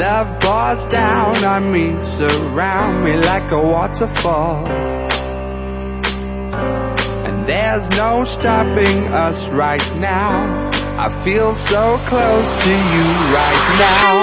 Love pours down on me, surround me like a waterfall. And there's no stopping us right now. I feel so close to you right now.